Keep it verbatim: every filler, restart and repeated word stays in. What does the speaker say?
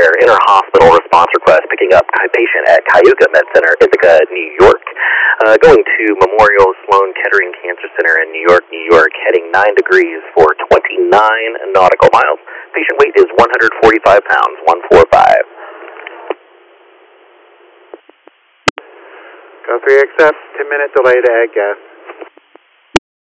Center, inter-hospital response request picking up a patient at Cayuga Med Center, Ithaca, New York. Uh, going to Memorial Sloan Kettering Cancer Center in New York, New York, heading nine degrees for twenty-nine nautical miles. Patient weight is one hundred forty-five pounds, one forty-five. Go three, accept, ten minute delay to add gas.